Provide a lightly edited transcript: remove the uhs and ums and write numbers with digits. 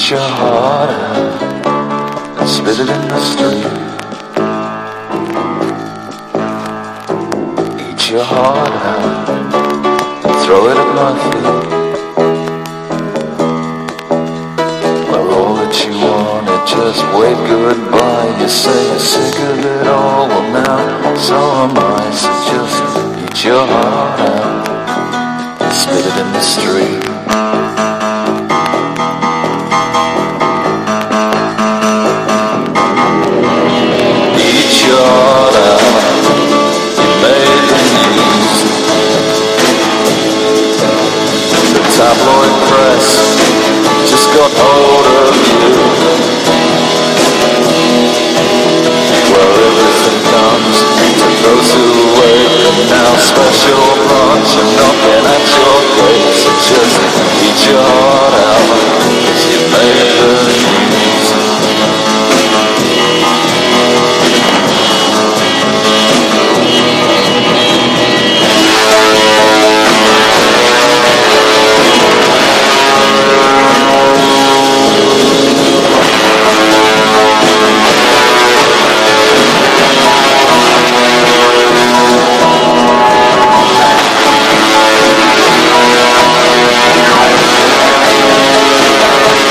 Eat your heart out and spit it in the street. Eat your heart out and throw it at my feet. Well, all that you wanted, just wave goodbye. You say you're sick of it all, well now so am I. So just eat your heart out and spit it in the street.